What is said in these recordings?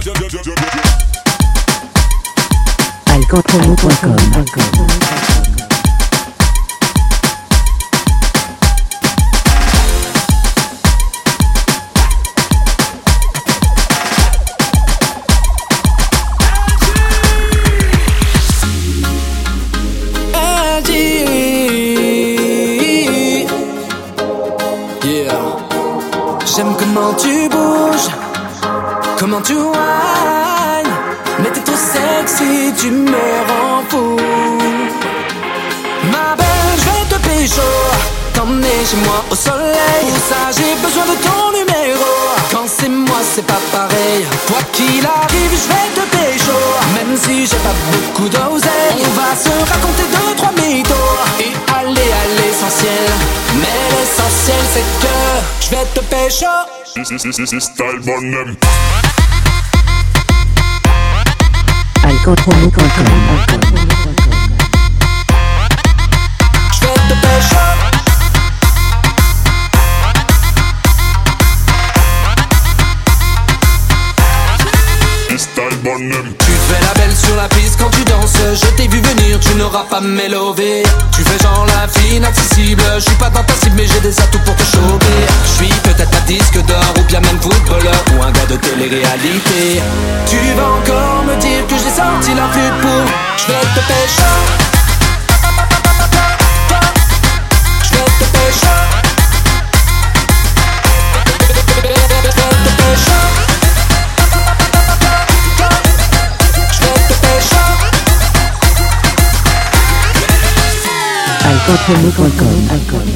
Alcanpromo.com. J'aime comment tu bouges, comment tu whines, mais t'es trop sexy, tu me rends fou. Ma belle, je vais te pécho, t'emmener chez moi au soleil. Pour ça j'ai besoin de ton numéro, quand c'est moi c'est pas pareil. Quoi qu'il arrive, je vais te pécho, même si j'ai pas beaucoup d'oseille. On va se raconter 2-3 mythos et aller à l'essentiel. Mais l'essentiel c'est que je vais te pécho. Style bonhomme. Alcanpromo.com. Je vais te pécho. Style bonhomme. Tu te fais la belle sur la piste quand tu danses. Je t'ai vu venir, tu n'auras pas m'élever. Tu fais genre la fille inaccessible. Je suis pas dans ta cible mais j'ai des atouts pour te choper. Je suis peut-être un disque d'or ou bien même footballeur ou un gars de télé-réalité. Tu vas encore me dire que j'ai sorti la flûte pour. Je vais te pécho. Je vais te pécho. Je vais te pécho. Alcanpromo.com.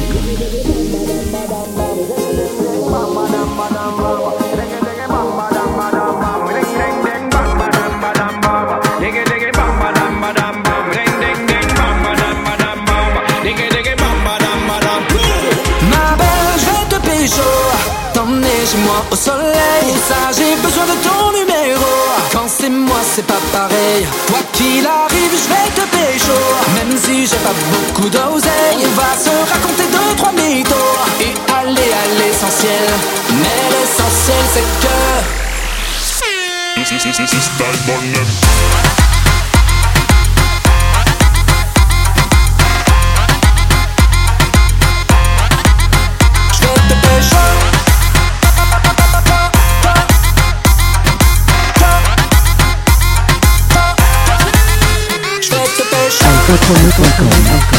Chez moi au soleil. Pour ça j'ai besoin de ton numéro, quand c'est moi c'est pas pareil. Quoi qu'il arrive je vais te pécho, même si j'ai pas beaucoup d'oseille. On va se raconter 2-3 mythos et aller à l'essentiel. Mais l'essentiel c'est que Style bonhomme. Alcanpromo.com.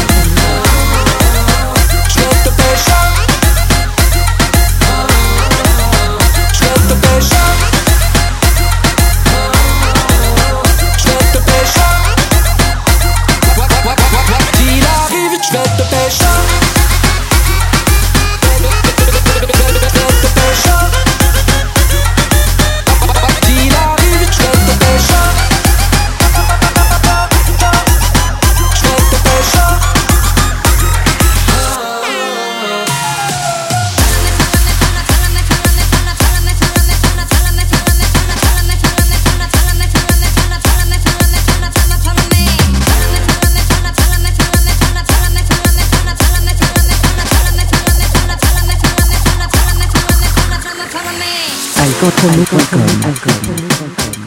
Alcanpromo.com.